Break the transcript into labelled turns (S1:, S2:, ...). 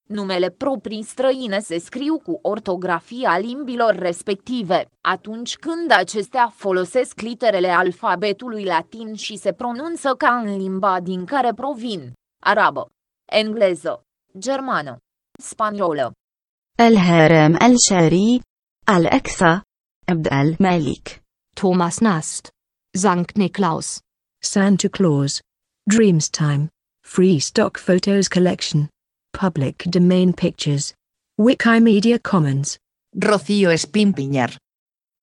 S1: Numele proprii străine se scriu cu ortografia limbilor respective, atunci când acestea folosesc literele alfabetului latin și se pronunță ca în limba din care provin: arabă, engleză, germană, spaniolă.
S2: الهرم الشعري. الأكثر. عبد الملك.
S3: Thomas Nast. Sankt Niklaus.
S4: Santa Claus. Dreamstime. Free stock photos collection. Public domain pictures. Wikimedia Commons.
S5: Rocío Espín Piñar.